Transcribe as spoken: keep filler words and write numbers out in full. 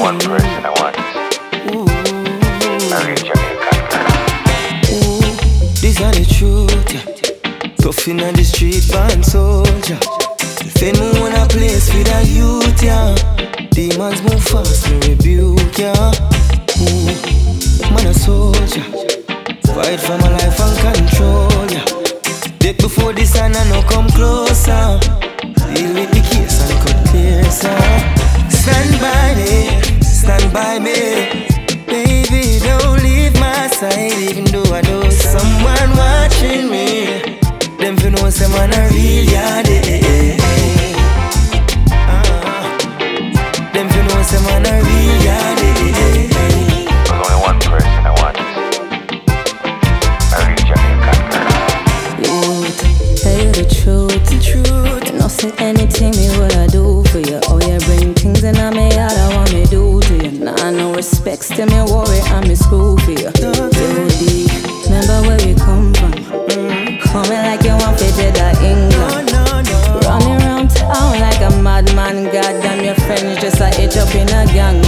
one person I want. I reach Jamaican girl. This are the truth, yeah. Tough inna the street, born soldier. Defend me on a place with a youth, yeah. Demons move fast, me rebuke, yeah. Ooh, man a soldier. Fight for my life and control, yeah. Death before the sun and no come closer. Deal with the case and cut closer. Stand by me, stand by me. Baby, don't leave my side, even though I know someone watching me. Them fi know some man a real yardie. uh, Them fi know some man a real yardie. There's only one person I want. I reach Jamaican girl. Youth, tell you the truth, the truth. You know, say anything me what I do for you. Oh, you bring things in on me, all I want me do to you. Nah, no respect, still me worry, I'm me screw for you. Too deep, remember where we come from. Mm. Coming like you want to dead at England. No, no, no. Running around town like a madman. Goddamn, your friends just a itch up in a gang.